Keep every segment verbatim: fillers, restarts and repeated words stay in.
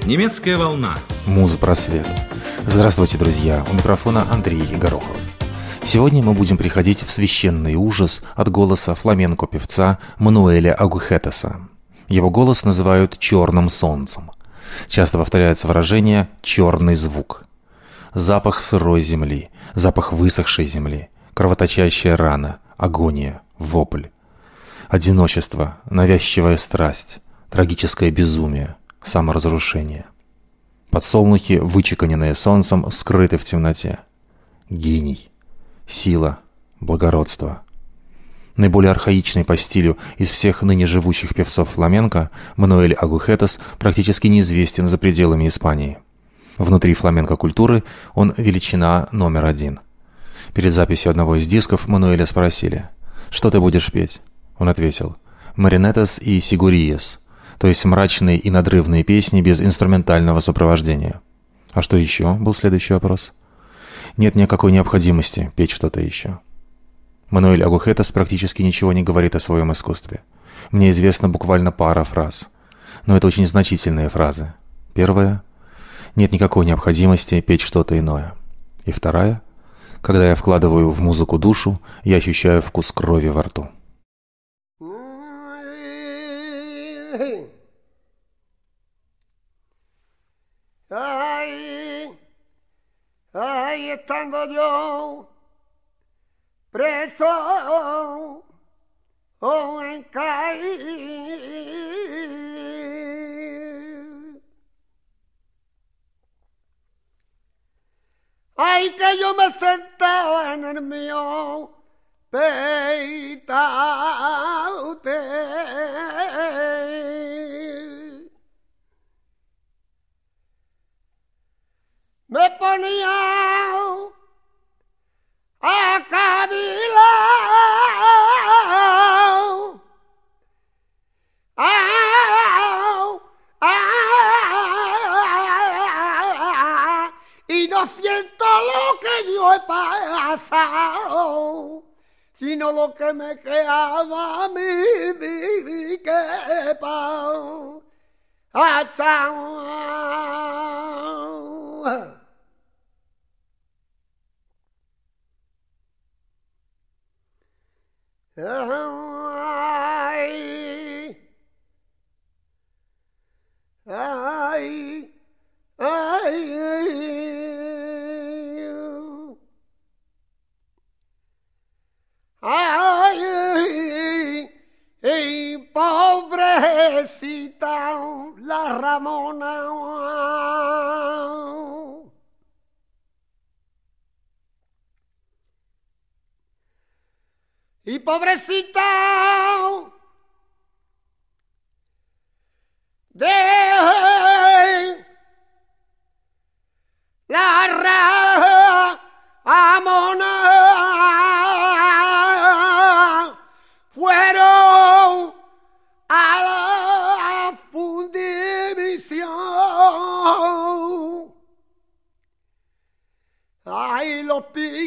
Немецкая волна. Муз-просвет. Здравствуйте, друзья. У микрофона Андрей Горохов. Сегодня мы будем приходить в священный ужас от голоса фламенко-певца Мануэля Агухетеса. Его голос называют «черным солнцем». Часто повторяется выражение «черный звук». Запах сырой земли, запах высохшей земли, кровоточащая рана, агония, вопль. Одиночество, навязчивая страсть, трагическое безумие, саморазрушение. Подсолнухи, вычеканенные солнцем, скрыты в темноте. Гений, сила, благородство. Наиболее архаичный по стилю из всех ныне живущих певцов фламенко, Мануэль Агухетес практически неизвестен за пределами Испании. Внутри фламенко-культуры он величина номер один. Перед записью одного из дисков Мануэля спросили: «Что ты будешь петь?» Он ответил: «Маринетас и сигуриес», то есть мрачные и надрывные песни без инструментального сопровождения. А что еще? Был следующий вопрос. Нет никакой необходимости петь что-то еще. Мануэль Агухетес практически ничего не говорит о своем искусстве. Мне известна буквально пара фраз. Но это очень значительные фразы. Первая: нет никакой необходимости петь что-то иное. И вторая: когда я вкладываю в музыку душу, я ощущаю вкус крови во рту. Ay, ay, estando yo preso o en caer. Ay, que yo me sentaba en el mío peitaute. Me ponía a cavilar, au, au, y no siento lo que yo he pasado, sino lo que me quedaba a mí, mi, que pa' asao. Ay, ay, ay, ay, ay, pobrecita la Ramona. Y pobrecita de la Ramona, fueron a la fundición. Ay, los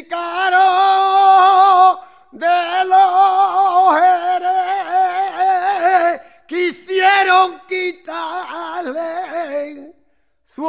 pícaros de los Jerez quisieron quitarle su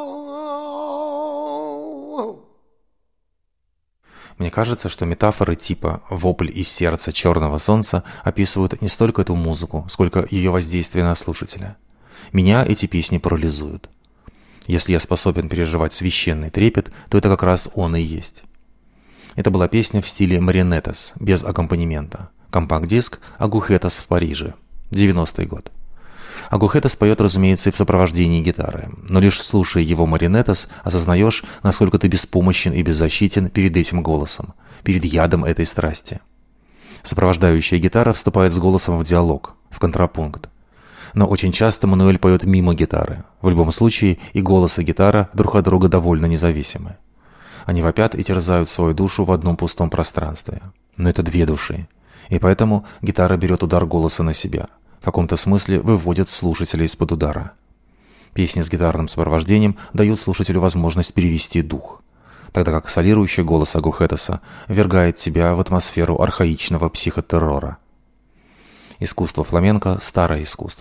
honor. Мне кажется, что метафоры типа «вопль из сердца черного солнца» описывают не столько эту музыку, сколько ее воздействие на слушателя. Меня эти песни парализуют. Если я способен переживать священный трепет, то это как раз он и есть. Это была песня в стиле маринетас, без аккомпанемента. Компакт-диск «Агухетес в Париже», девяностый год. Агухетес поет, разумеется, и в сопровождении гитары, но лишь слушая его маринетас, осознаешь, насколько ты беспомощен и беззащитен перед этим голосом, перед ядом этой страсти. Сопровождающая гитара вступает с голосом в диалог, в контрапункт. Но очень часто Мануэль поет мимо гитары. В любом случае и голос, и гитара друг от друга довольно независимы. Они вопят и терзают свою душу в одном пустом пространстве. Но это две души. И поэтому гитара берет удар голоса на себя. В каком-то смысле выводит слушателя из-под удара. Песни с гитарным сопровождением дают слушателю возможность перевести дух. тогда как солирующий голос Агухетеса ввергает тебя в атмосферу архаичного психотеррора. Искусство фламенко – старое искусство.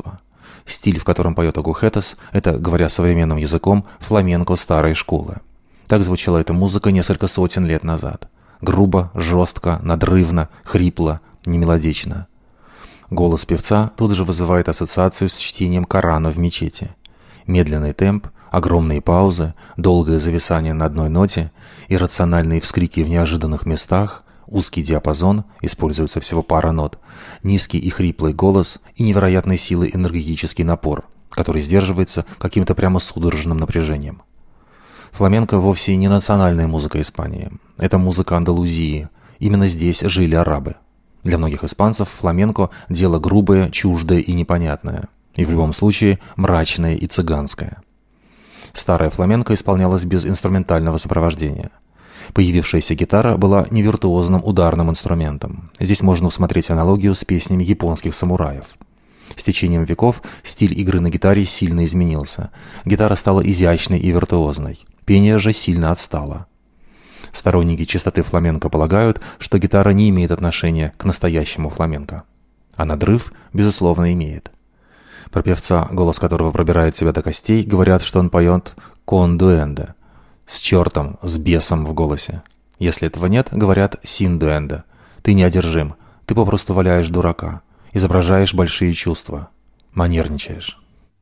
Стиль, в котором поет Агухетес, это, говоря современным языком, фламенко старой школы. Так звучала эта музыка несколько сотен лет назад. Грубо, жестко, надрывно, хрипло, немелодично. Голос певца тут же вызывает ассоциацию с чтением Корана в мечети. Медленный темп, огромные паузы, долгое зависание на одной ноте, иррациональные вскрики в неожиданных местах, узкий диапазон, используется всего пара нот, низкий и хриплый голос и невероятной силы энергетический напор, который сдерживается каким-то прямо судорожным напряжением. Фламенко вовсе не национальная музыка Испании. Это музыка Андалузии. Именно здесь жили арабы. Для многих испанцев фламенко – дело грубое, чуждое и непонятное. И в любом случае мрачное и цыганское. Старая фламенко исполнялась без инструментального сопровождения. Появившаяся гитара была невиртуозным ударным инструментом. Здесь можно усмотреть аналогию с песнями японских самураев. С течением веков стиль игры на гитаре сильно изменился. Гитара стала изящной и виртуозной. Пение же сильно отстало. Сторонники чистоты фламенко полагают, что гитара не имеет отношения к настоящему фламенко. А надрыв, безусловно, имеет. Про певца, голос которого пробирает себя до костей, говорят, что он поет «кон дуэнде» – с чертом, с бесом в голосе. Если этого нет, говорят «син дуэнде» – ты неодержим, ты попросту валяешь дурака, изображаешь большие чувства, манерничаешь.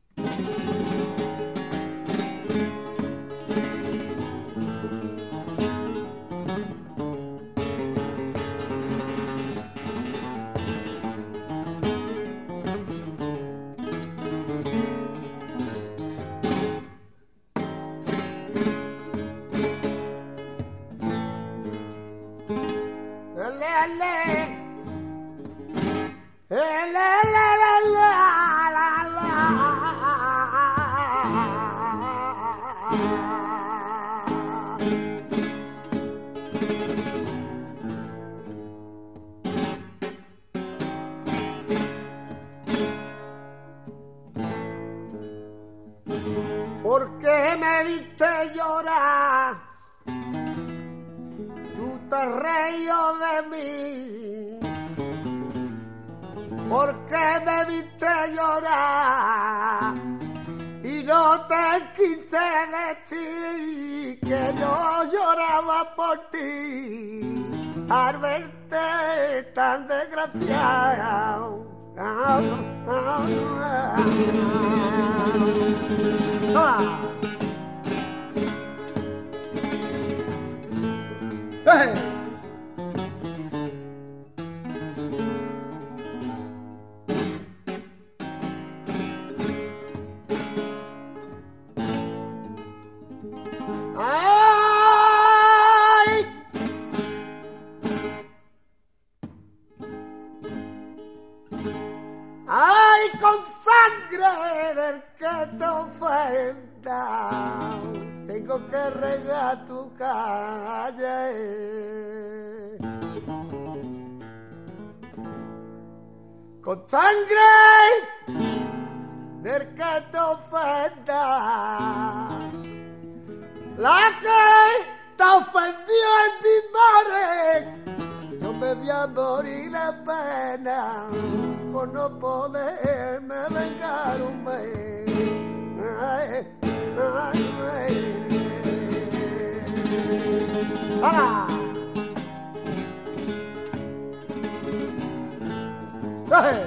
¿Por qué me viste llorar? Tú te reías de mí. ¿Por qué me viste llorar? Y no te quise decir que yo lloraba por ti al verte tan desgraciado. Ah, ah, ah, ah. Hey. Ay, con sangre del que te ofenda, tengo que regar tu calle. Con sangre del que te ofenda, la que te ofendió en mi madre, yo me voy a morir de pena por no poderme vengarme. Ay, ay, ay. ¡Ah! ¡Ay!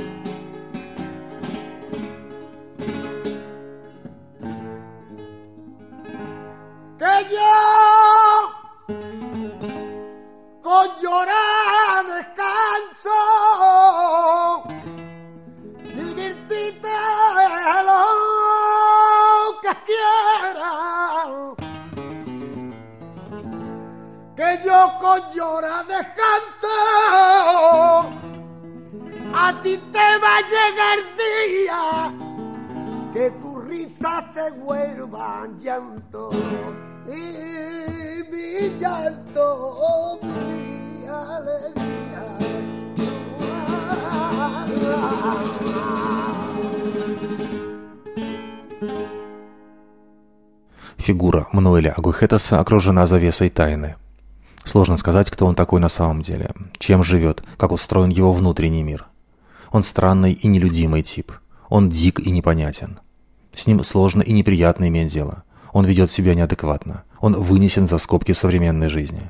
Que yo con llorar descanso y dirtite lo que quiera, que yo con llorar descanso, a ti te va a llegar día que tu risa se vuelva en llanto y mi llanto mi alegría. Фигура Мануэля Агухетеса окружена завесой тайны. Сложно сказать, кто он такой на самом деле, чем живет, как устроен его внутренний мир. Он странный и нелюдимый тип. Он дик и непонятен. С ним сложно и неприятно иметь дело. Он ведет себя неадекватно. Он вынесен за скобки современной жизни.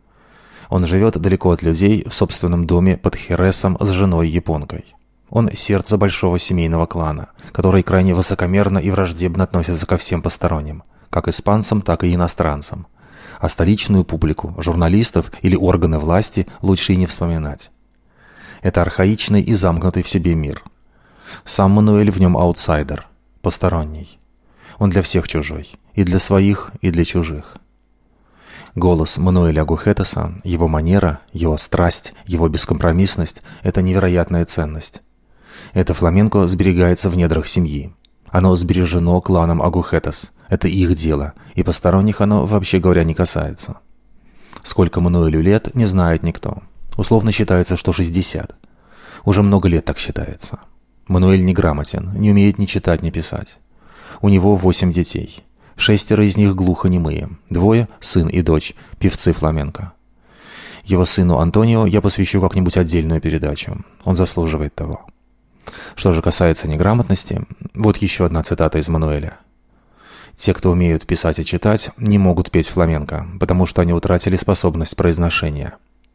Он живет далеко от людей в собственном доме под Хересом с женой-японкой. Он сердце большого семейного клана, который крайне высокомерно и враждебно относится ко всем посторонним, как испанцам, так и иностранцам. А столичную публику, журналистов или органы власти лучше и не вспоминать. Это архаичный и замкнутый в себе мир. Сам Мануэль в нем аутсайдер, посторонний. Он для всех чужой, и для своих, и для чужих. Голос Мануэля Агухетеса, его манера, его страсть, его бескомпромиссность – это невероятная ценность. Это фламенко сберегается в недрах семьи. Оно сбережено кланом Агухетес. Это их дело, и посторонних оно, вообще говоря, не касается. Сколько Мануэлю лет, не знает никто. Условно считается, что шестьдесят. Уже много лет так считается. Мануэль неграмотен, не умеет ни читать, ни писать. У него восемь детей. Шестеро из них глухонемые. Двое, сын и дочь, певцы фламенко. Его сыну Антонио я посвящу как-нибудь отдельную передачу. Он заслуживает того. Что же касается неграмотности, вот еще одна цитата из Мануэля. Те, кто умеют писать и читать, не могут петь фламенко, потому что они утратили способность произношения.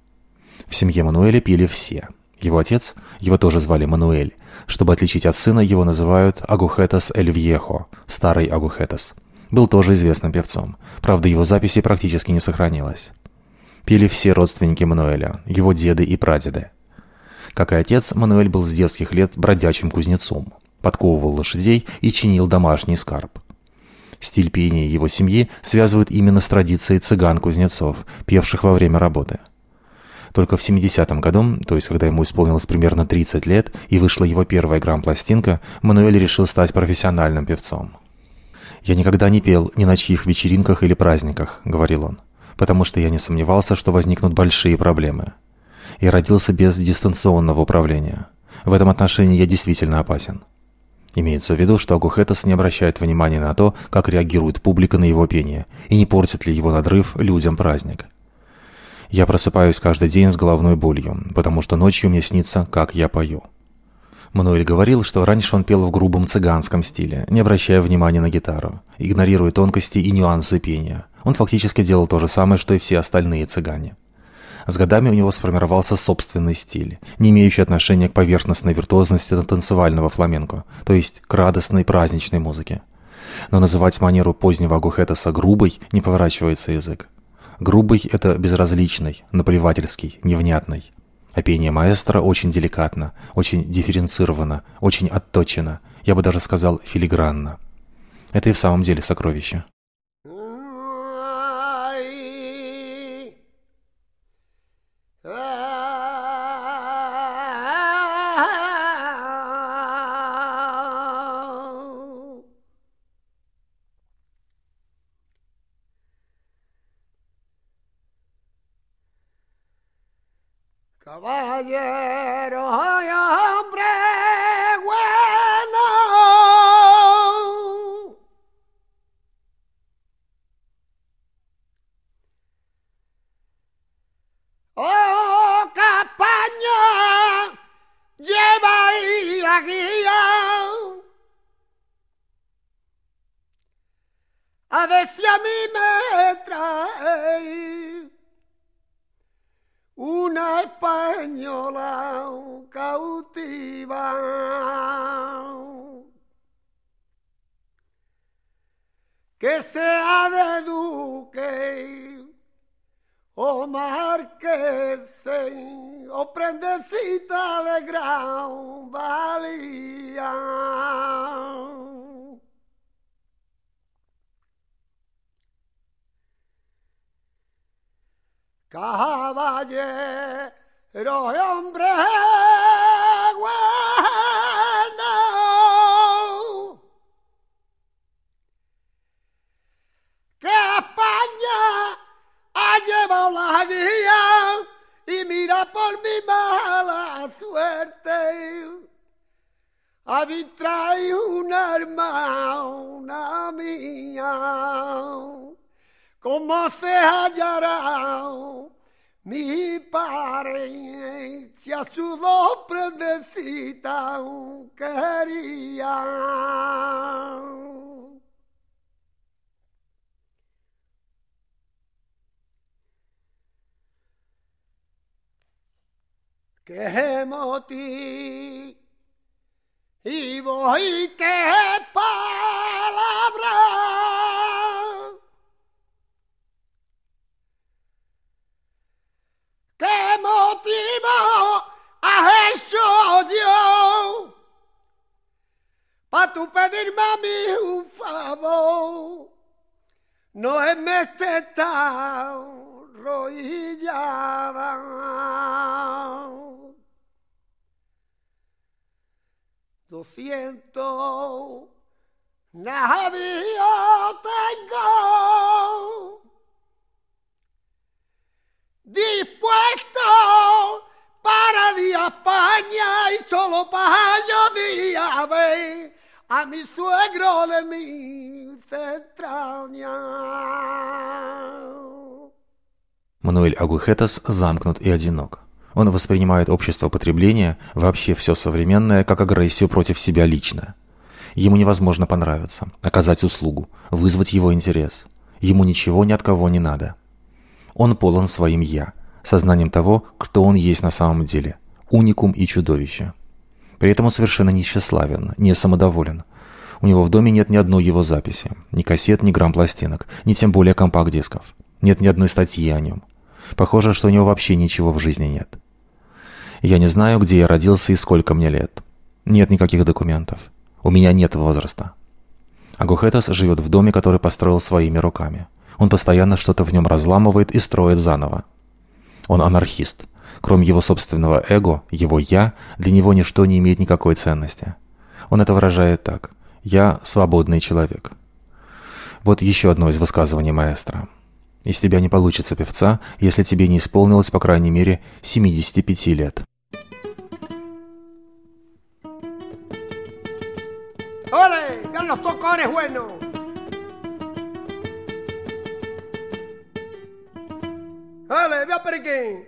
В семье Мануэля пели все. Его отец, его тоже звали Мануэль. Чтобы отличить от сына, его называют Агухетес эль Вьехо, старый Агухетес. Был тоже известным певцом. Правда, его записи практически не сохранилось. Пели все родственники Мануэля, его деды и прадеды. Как и отец, Мануэль был с детских лет бродячим кузнецом, подковывал лошадей и чинил домашний скарб. Стиль пения его семьи связывают именно с традицией цыган-кузнецов, певших во время работы. Только в семидесятом году, то есть когда ему исполнилось примерно тридцать лет и вышла его первая грамм-пластинка, Мануэль решил стать профессиональным певцом. «Я никогда не пел ни на чьих вечеринках или праздниках», — говорил он, «потому что я не сомневался, что возникнут большие проблемы. Я родился без дистанционного управления. В этом отношении я действительно опасен». Имеется в виду, что Агухетес не обращает внимания на то, как реагирует публика на его пение, и не портит ли его надрыв людям праздник. «Я просыпаюсь каждый день с головной болью, потому что ночью мне снится, как я пою». Мануэль говорил, что раньше он пел в грубом цыганском стиле, не обращая внимания на гитару, игнорируя тонкости и нюансы пения. Он фактически делал то же самое, что и все остальные цыгане. С годами у него сформировался собственный стиль, не имеющий отношения к поверхностной виртуозности танцевального фламенко, то есть к радостной праздничной музыке. Но называть манеру позднего Агухетеса грубой не поворачивается язык. Грубый – это безразличный, наплевательский, невнятный. А пение маэстро очень деликатно, очень дифференцировано, очень отточено, я бы даже сказал филигранно. Это и в самом деле сокровище. Caballero y hombre bueno, oh campaña, lleva y la guía, a ver si a mí me trae una española cautiva que sea de duque o marqués o prendecita de gran valía. Caballero y hombre bueno, que España ha llevado la guía y mira por mi mala suerte, a mí trae una hermana mía. ¿Cómo se hallará mi parencia su dos prendecita quería. Que motivo y voy qué palabra qué motivo has hecho yo pa' tú pedirme a mí un favor. No es me esté tan arrodillada. Doscientos navíos tengo dispuesto para ir a España y solo para yo día a ver a mi suegro de mis entrañas. Мануэль Агухетес замкнут и одинок. Он воспринимает общество потребления, вообще все современное, как агрессию против себя лично. Ему невозможно понравиться, оказать услугу, вызвать его интерес. Ему ничего ни от кого не надо. Он полон своим «я», сознанием того, кто он есть на самом деле, уникум и чудовище. При этом он совершенно не тщеславен, не самодоволен. У него в доме нет ни одной его записи, ни кассет, ни грамм-пластинок, ни тем более компакт-дисков. Нет ни одной статьи о нем. Похоже, что у него вообще ничего в жизни нет. Я не знаю, где я родился и сколько мне лет. Нет никаких документов. У меня нет возраста. Агухетес живет в доме, который построил своими руками. Он постоянно что-то в нем разламывает и строит заново. Он анархист. Кроме его собственного эго, его «я», для него ничто не имеет никакой ценности. Он это выражает так: «Я свободный человек». Вот еще одно из высказываний маэстро. Из тебя не получится певца, если тебе не исполнилось, по крайней мере, семидесяти пяти лет. ¡Ole! ¡Vean los tocones buenos! ¡Ole! ¡Vea periquín!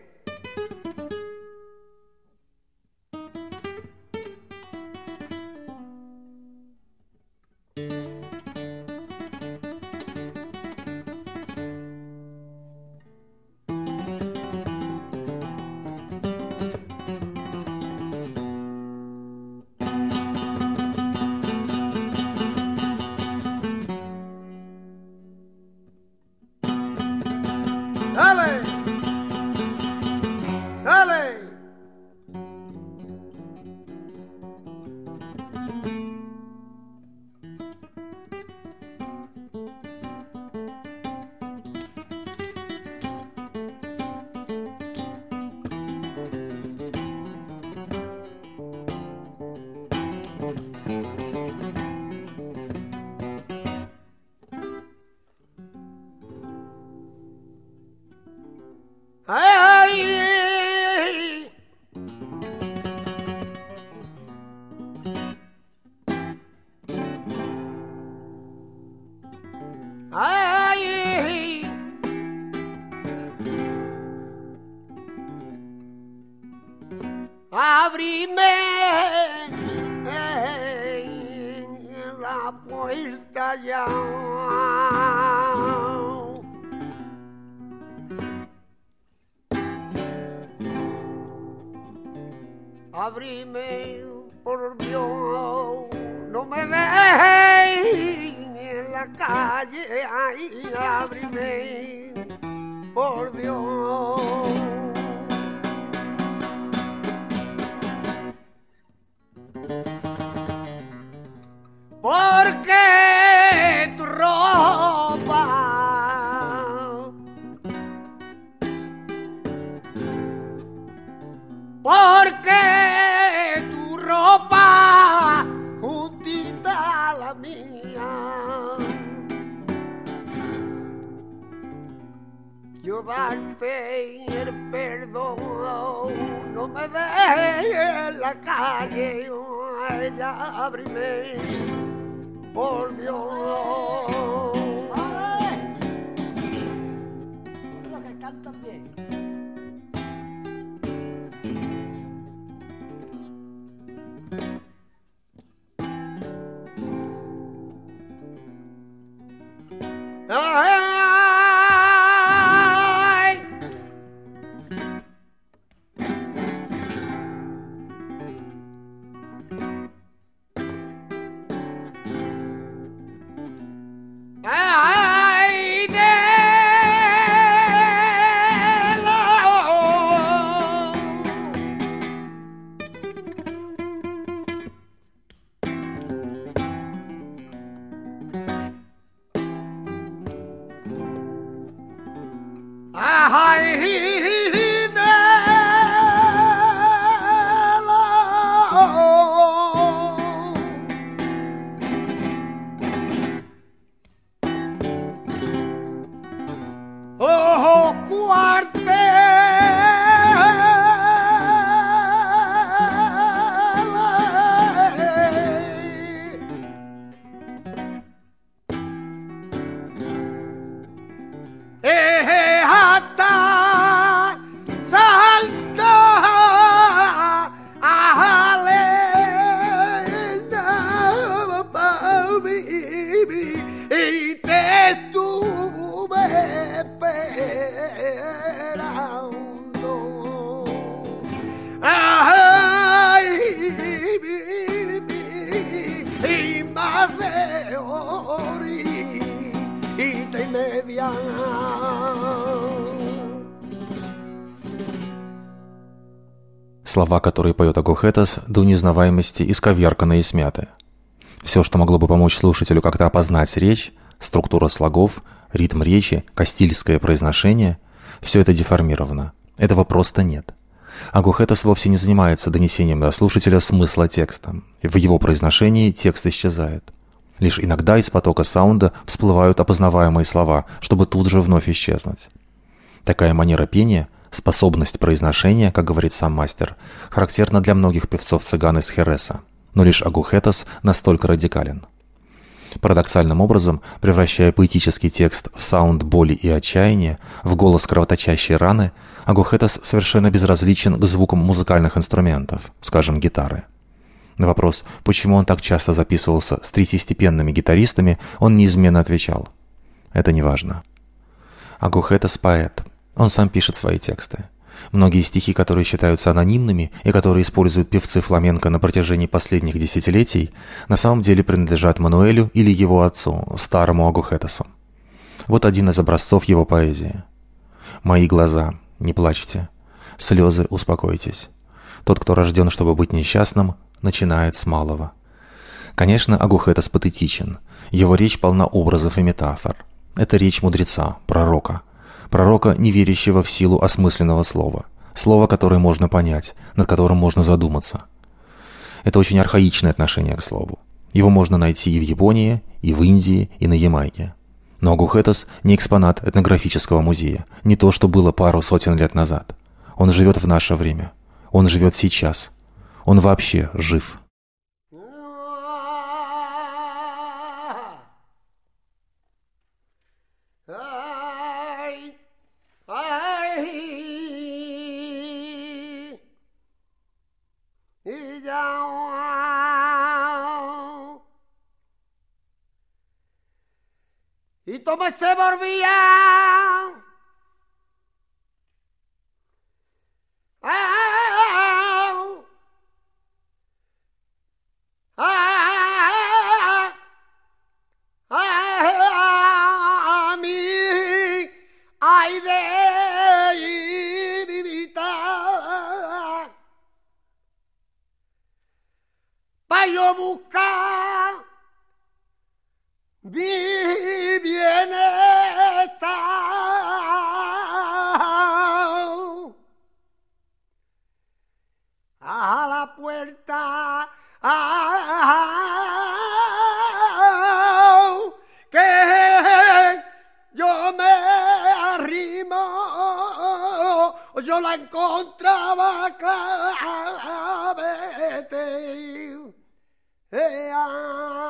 ¡Dale! ¡Dale! ¡Ay! ¡Ay! Abrime la puerta ya. Abrime, por Dios, no me dejes en la calle, ay, abrime, por Dios. Porque tu ropa porque tu ropa juntita a la mía, yo darte el perdón, no me dejes en la calle, ella ábreme, por Dios. Los que cantan bien. Oh, cuartel. Eh, hasta salta a Helena, baby, y te estuve esperando. Ay, y más de orillita y media. Слова, которые поет Агухетес, до неузнаваемости исковерканы и смяты. Все, что могло бы помочь слушателю как-то опознать речь, структура слогов, ритм речи, кастильское произношение, все это деформировано. Этого просто нет. Агухетес вовсе не занимается донесением до слушателя смысла текста. В его произношении текст исчезает. Лишь иногда из потока саунда всплывают опознаваемые слова, чтобы тут же вновь исчезнуть. Такая манера пения, способность произношения, как говорит сам мастер, характерна для многих певцов-цыган из Хереса, но лишь Агухетес настолько радикален. Парадоксальным образом, превращая поэтический текст в саунд боли и отчаяния, в голос кровоточащей раны, Агухетес совершенно безразличен к звукам музыкальных инструментов, скажем, гитары. На вопрос, почему он так часто записывался с третьестепенными гитаристами, он неизменно отвечал: «Это не важно». Агухетес – поэт. Он сам пишет свои тексты. Многие стихи, которые считаются анонимными и которые используют певцы фламенко на протяжении последних десятилетий, на самом деле принадлежат Мануэлю или его отцу, старому Агухетесу. Вот один из образцов его поэзии. «Мои глаза, не плачьте, слезы, успокойтесь. Тот, кто рожден, чтобы быть несчастным, начинает с малого». Конечно, Агухетес патетичен. Его речь полна образов и метафор. Это речь мудреца, пророка. Пророка, не верящего в силу осмысленного слова. Слова, которое можно понять, над которым можно задуматься. Это очень архаичное отношение к слову. Его можно найти и в Японии, и в Индии, и на Ямайке. Но Агухетес не экспонат этнографического музея, не то, что было пару сотен лет назад. Он живет в наше время. Он живет сейчас. Он вообще жив. Y todo se volvía ah, ah, ah, a mí ay de vivita pa yo buscar mi bienestar a la puerta ah, que yo me arrimo yo la encontraba claramente eh, ah.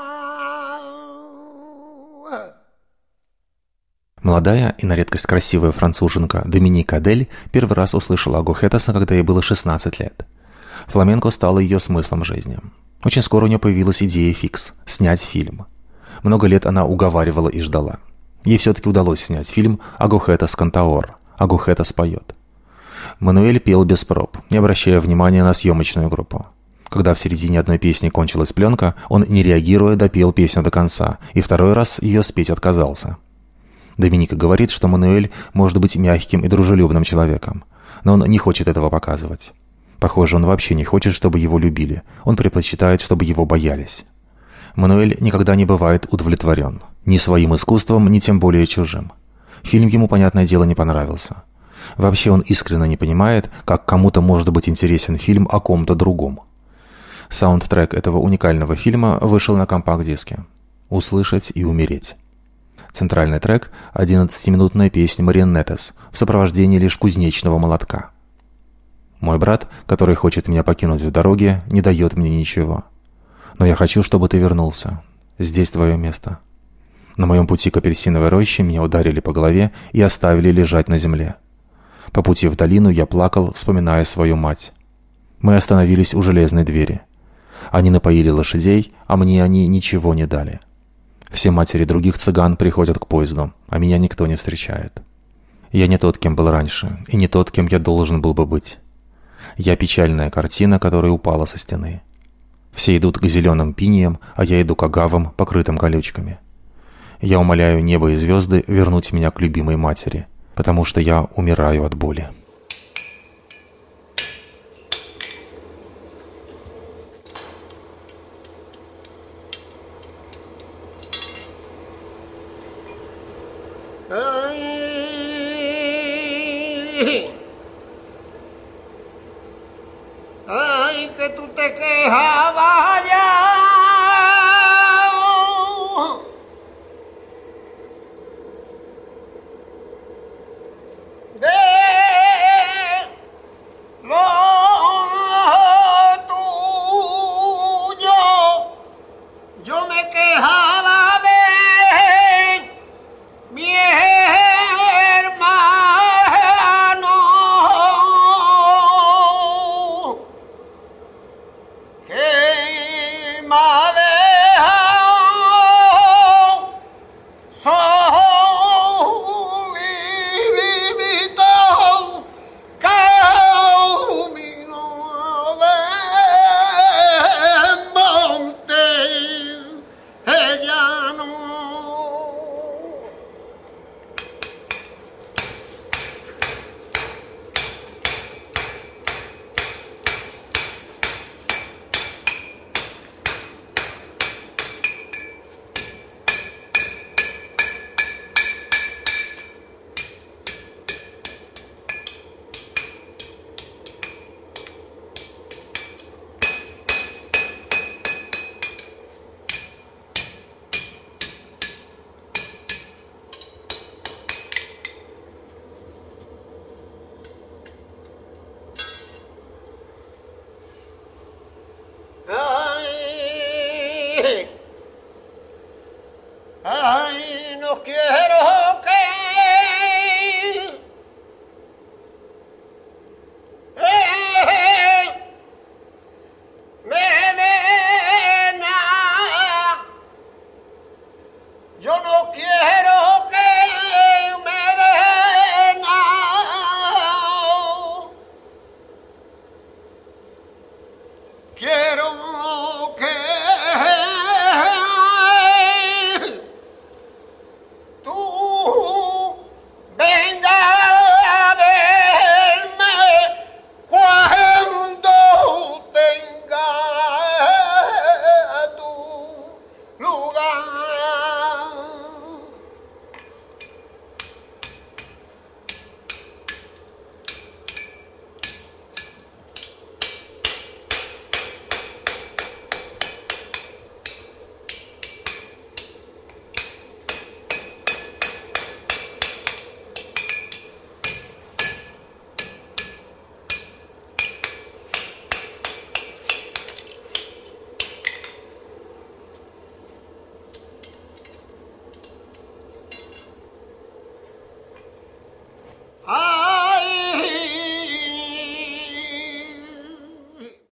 Молодая и на редкость красивая француженка Доминик Адель первый раз услышала Агухетеса, когда ей было шестнадцать лет. Фламенко стало ее смыслом жизни. Очень скоро у нее появилась идея фикс – снять фильм. Много лет она уговаривала и ждала. Ей все-таки удалось снять фильм «Агухетес Кантаор» – «Агухетес поет». Мануэль пел без проб, не обращая внимания на съемочную группу. Когда в середине одной песни кончилась пленка, он, не реагируя, допел песню до конца, и второй раз ее спеть отказался. Доминика говорит, что Мануэль может быть мягким и дружелюбным человеком, но он не хочет этого показывать. Похоже, он вообще не хочет, чтобы его любили, он предпочитает, чтобы его боялись. Мануэль никогда не бывает удовлетворен, ни своим искусством, ни тем более чужим. Фильм ему, понятное дело, не понравился. Вообще он искренне не понимает, как кому-то может быть интересен фильм о ком-то другом. Саундтрек этого уникального фильма вышел на компакт-диске «Услышать и умереть». Центральный трек – одиннадцатиминутная песня «Марионеттес» в сопровождении лишь кузнечного молотка. Мой брат, который хочет меня покинуть в дороге, не дает мне ничего. Но я хочу, чтобы ты вернулся. Здесь твое место. На моем пути к апельсиновой роще меня ударили по голове и оставили лежать на земле. По пути в долину я плакал, вспоминая свою мать. Мы остановились у железной двери. Они напоили лошадей, а мне они ничего не дали. Все матери других цыган приходят к поезду, а меня никто не встречает. Я не тот, кем был раньше, и не тот, кем я должен был бы быть. Я печальная картина, которая упала со стены. Все идут к зеленым пиньям, а я иду к агавам, покрытым колючками. Я умоляю небо и звезды вернуть меня к любимой матери, потому что я умираю от боли. Ay, que tú te quejabas